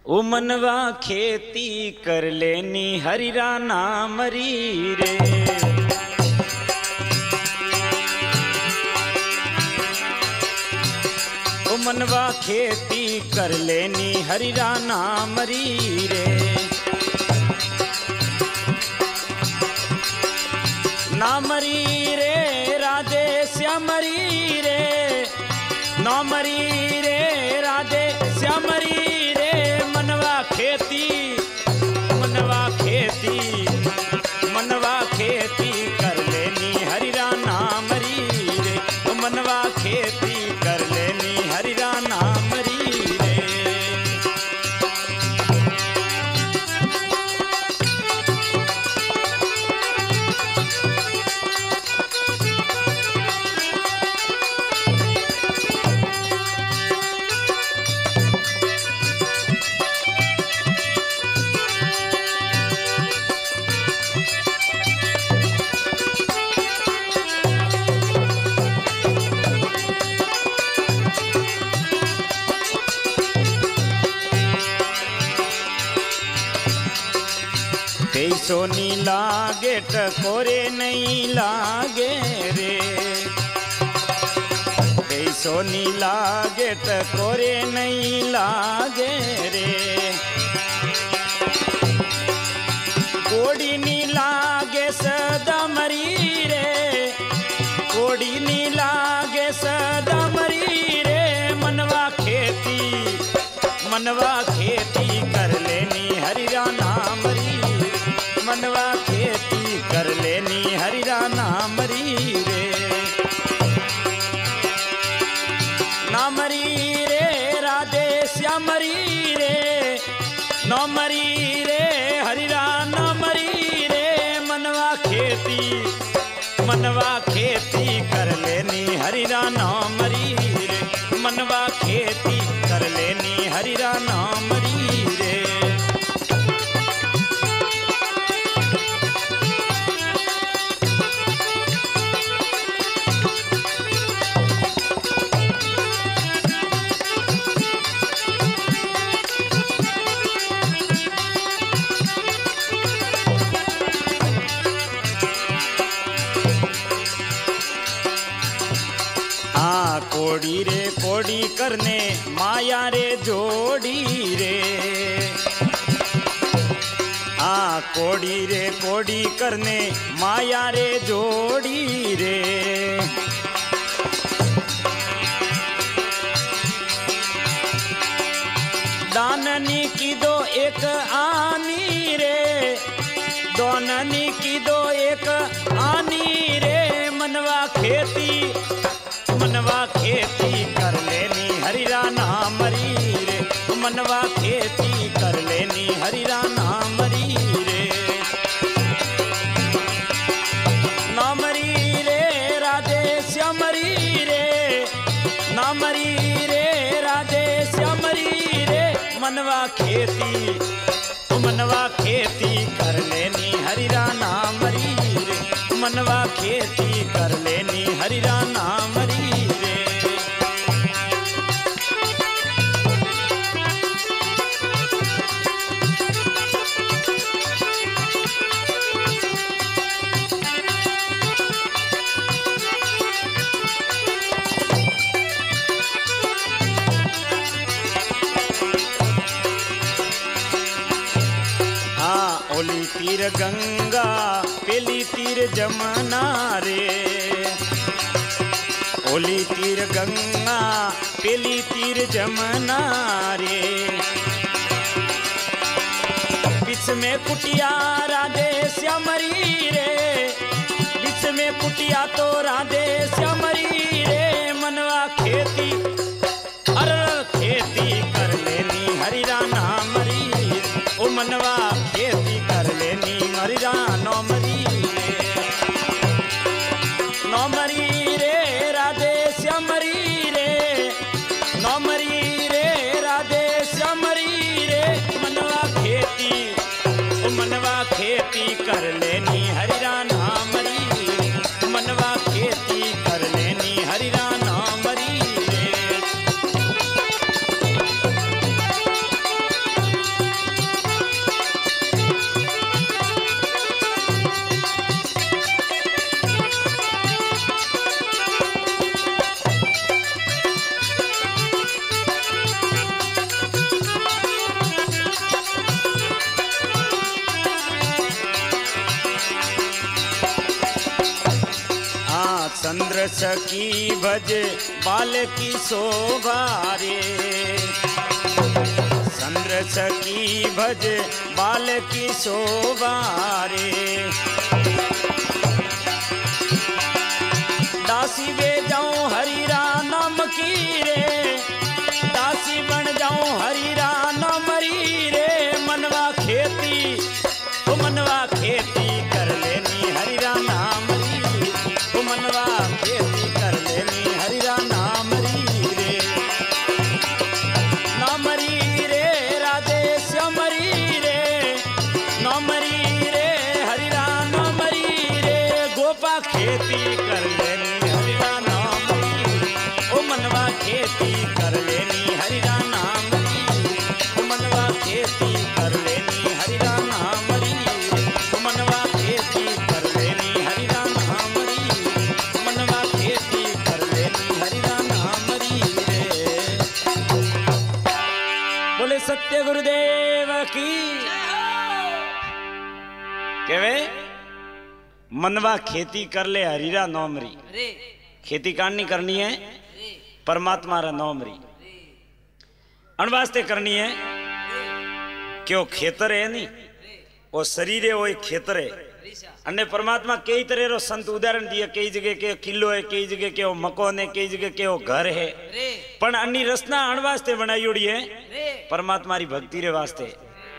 ओ मनवा खेती कर लेनी हरिरा नाम री रे। ओ मनवा खेती कर लेनी हरिरा नाम री रे। नामरी रे राधे श्यामरी रे। नामरी रे राधे श्यामरी रे। मनवा खेती कर लेनी हरिरा नाम री रे। मनवा खेती कर लेनी हरिरा नाम री रे। पैसो नी लागे टकोरे नहीं लागे रे। पैसो नी लागे टकोरे नहीं लागे रे। कोड़ी नी लागे सदा मरी रे। कोड़ी नी लागे सदा मरी रे। मनवा खेती कर लेनी हरिरा नाम री। मनवा खेती कर लेनी हरिरा नाम री रे। नामरी रे राधे श्यामरी रे। नामरी रे हरिरा नामरी रे। मनवा खेती कर लेनी हरिरा नाम री रे। मनवा खेती कर लेनी हरिरा नाम री रे। कोड़ी रे कोड़ी करने माया रे जोड़ी रे। कोड़ी रे कोड़ी करने माया रे जोड़ी रे। दाननी की दो एक आनी रे। दोननी की दो एक आनी रे। मनवा खेती कर लेनी हरिरा नाम री रे। मनवा खेती कर लेनी हरिरा नाम री रे। नामरी रे राधे श्यामरी रे। नामरी रे राधे श्यामरी रे। मनवा खेती कर लेनी हरिरा नाम री रे। मनवा खेती कर लेनी हरिरा नाम री रे। ओली तीर गंगा पेली तीर जमुना रे। ओली तीर गंगा पेली तीर जमुना रे। बीच में कुटिया राधे श्यामरी रे। बीच में कुटिया तो राधे श्यामरी रे। मनवा खेती कर लेनी हरिरा नाम री रे। ओ मनवा खेती कर लेनी हरिरा नाम री रे। नामरी रे राधे श्यामरी रे। नामरी रे राधे श्यामरी रे। मनवा खेती कर लेनी हरिरा नाम री रे। मनवा खेती कर लेनी हरिरा नाम री रे। चंद्र सखी भज बाल की शोभा रे, चंद्र सखी भज बाल की शोभा रे। दासी वे जाऊं हरिरा नाम की रे, दासी बन जाऊं हरिरा नाम री रे। मनवा खेती ओ मनवा खेती कर लेनी हरिरा नाम री, ओ मनवा खेती कर लेनी हरिरा नाम री रे। नाम री रे राधे श्याम री रे, नाम री रे हरिरा नाम री रे। गोपा खेती कर लेनी हरिरा नाम री, ओ मनवा खेती कर लेनी हरिरा नाम री, ओ मनवा खेती कर लेनी हरिरा नाम री, ओ मनवा खेती कर लेनी हरिरा नाम री, ओ मनवा खेती कर लेनी हरिरा नाम री रे। बोले सत्य गुरुदेव की केवे मनवा खेती कर ले हरिरा नाम री। खेती कानी करनी है परमात्मा रा नाम री, अण वास्ते करनी है कि वो खेतर है नी, वो शरीर है वो एक खेतर है। अन्य परमात्मा कई तरह रो संत उदाहरण दिए, कई जगह के किलो है, कई जगह के वो मकान है, कई जगह के वो घर है, पण अन्नी रचना अण वास्ते बनाई है परमात्मा री भक्ति रे वास्ते।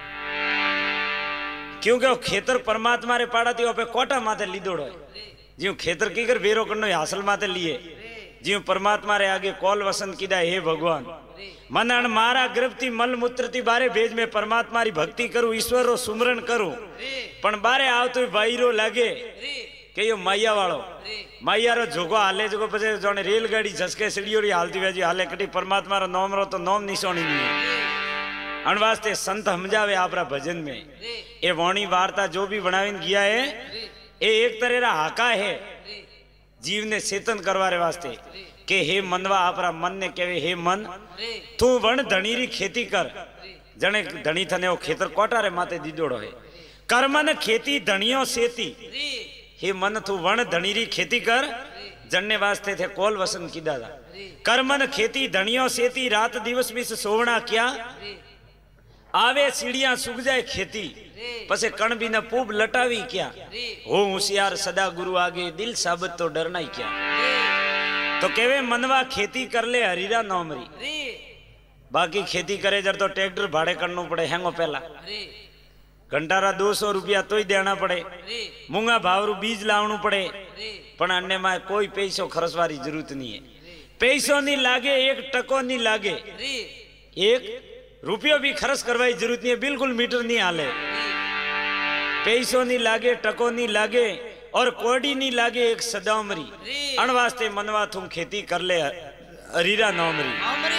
क्योंकि वो खेतर परमात्मा रे पाड़ा थी पे कोटा माथे लीधोड़ो है, ज्यों खेतर की कर बेरो करनो हासिल माथे लिए, ज्यों परमात्मा रे आगे कॉल वसंत कीदा हे भगवान मन अण मारा गर्भती मल मूत्रती बारे भेज में परमात्मा री भक्ति करूं, ईश्वर रो सुमरण करूं, पण बारे आवतो भाईरो लागे के यो माया वालो माया रो जोगो हाले जोगो पछे जाने रेलगाड़ी झसके सीढ़ीओड़ी हालती वेजी हाले कटी परमात्मा रो नाम रो तो नाम निशानी नहीं। अण वास्ते संत समझावे आपरा भजन में ए वाणी वार्ता जो भी बनावीने गया है ए एक तरह रा हाका है जीव ने चेतन करवारे वास्ते के हे मनवा आपरा मन ने कहे हे मन तू वण धणी री खेती कर, जने धणी थने वो खेतर कोटा रे माते दीदोड़ो है। कर मन खेती धणियों सेती, हे मन तू वण धणी री खेती कर, जन्ने वास्ते थे कोल वसन कीदा था। कर मन खेती धणियों सेती, रात दिवस भी सोवना क्या, आवे सीढ़ियां सूख जाए खेती, पसे कण भी न पूब लटावी क्या। हो होशियार सदा गुरु आगे, दिल साबित तो डरना ही क्या। तो केवे मनवा खेती कर ले हरीरा नाम री, बाकी खेती करे जर तो ट्रैक्टर भाड़े करना पड़े हैंगो पहला, घंटारा 200 रुपया तो ही देना पड़े, मूंगा भावरू बीज लावणु पड़े, पण अन्य में कोई पैसो खर्चवारी जरूरत नहीं है। पैसो नहीं लागे, एक टको नहीं लागे, एक रुपयो भी खर्च करवाई जरूरत नहीं है, बिल्कुल मीटर नहीं हाले। पैसो नहीं लागे, टको नहीं लागे और कोड़ी नहीं लागे, एक सदामरी अण वास्ते मनवा तुम खेती कर ले हरीरा नामरी।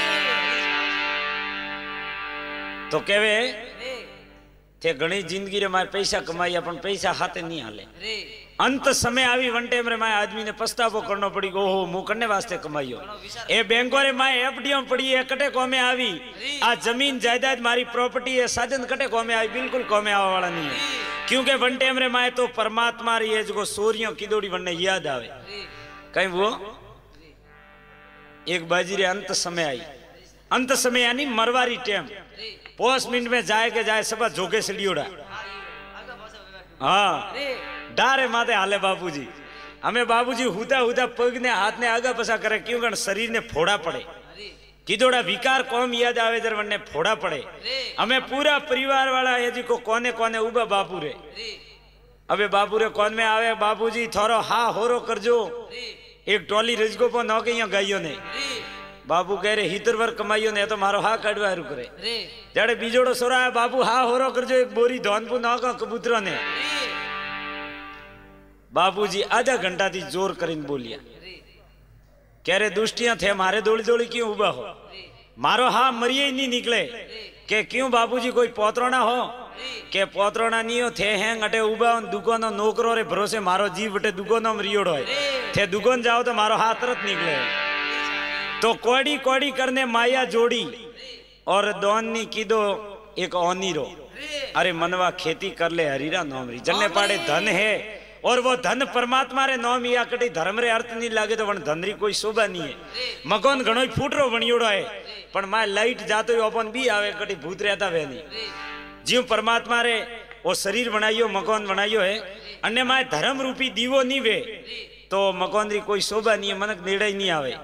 तो केवे थे घणी जिंदगी रे मारे पैसा कमाया पण पैसा हाथे नहीं हाले। अंत समय आई वन टाइम रे माए आदमी ने पछतावो करनो पड़ी, ओहो मु कने वास्ते कमायो। ए बैंको रे माए एफडीओ पड़ी है, कटे कोमे आवी। आ जमीन जायदाद मारी प्रॉपर्टी है, साधन कटे कोमे आई, बिल्कुल कोमे आवा वाला नहीं है। क्योंकि वन टाइम रे माए तो परमात्मा री है जो सूर्यों की दौड़ी वने याद आवे। कहीं वो एक बाजी रे अंत समय आई, अंत समय यानी मरवारी टाइम, 5 मिनट में जाए के जाए सब जोगे सीढ़ीओड़ा। हाँ डारे माथे हाले बाबूजी, हमें बाबूजी हुदा हुदा पग ने हाथ ने आगा पसा करे, क्यों शरीर ने फोड़ा पड़े, किदोड़ा विकार कौम याद आवे जर वने फोड़ा पड़े। हमें पूरा परिवार वाला है जी को कोने कोने उबा बापू रे, अबे बापू रे कौन में आवे, बाबूजी थोरो हा होरो करजो, एक टोली रजगो पो नौके यहाँ गाइयो ने। बाबू कह रहे हितर वर कमाइयो ने तो मारो हा काढ़वा रुक रे। जड़े बीजोड़ो सोरा है, बाबू हा होरो करजो, एक बोरी धौनपू नौका कबूतरों ने। बाबूजी आधा घंटा थी जोर करीन बोलिया, कह रहे दुष्टियां थे मारे दौड़ी दौड़ी क्यों उबा हो, मारो हा मरिए ही नहीं निकले। के क्यों बाबूजी कोई पोतरोना हो, के पोतरोना नहीं हो थे हैं अटे उबा दुकानो नौकरो रे भरोसे मारो जीव बटे दुकानो में रियोड़ो है, थे दुकान जाओ तो मारो हाथ तुरंत निकले। तो कोड़ी कोड़ी करने माया जोड़ी और दोनी की दो एक ओनी रो। अरे मनवा खेती कर ले हरीरा नौमरी, जन्ने पाड़े धन है और वो धन परमात्मा रे नाम या कटी धर्म रे अर्थ नहीं लागे तो वन धन री कोई शोभा नहीं है। मकान घणो फूटरो बनियोड़ो है पण माय लाइट जातो अपन बी आवे कटी भूत रहता वे नहीं। जीव परमात्मा रे वो शरीर बनाइयो मकान बनाइयो है अन्य माय धर्म रूपी दीवो नहीं वे तो मकान री कोई शोभा नहीं है मनक नेड़े ही नहीं आवे।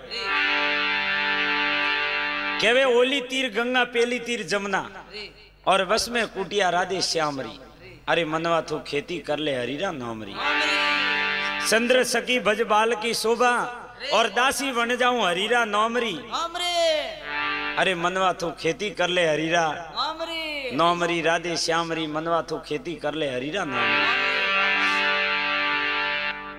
केवे ओली तीर गंगा पेली तीर जमुना और बस में कुटिया राधे श्यामरी। अरे मनवा तू खेती कर ले हरीरा नामरी। चंद्र सकी भज बाल की शोभा और दासी बन जाऊं हरीरा नामरी। अरे मनवा तू खेती कर ले हरीरा नामरी राधे श्यामरी। मनवा तू खेती कर ले हरीरा नामरी।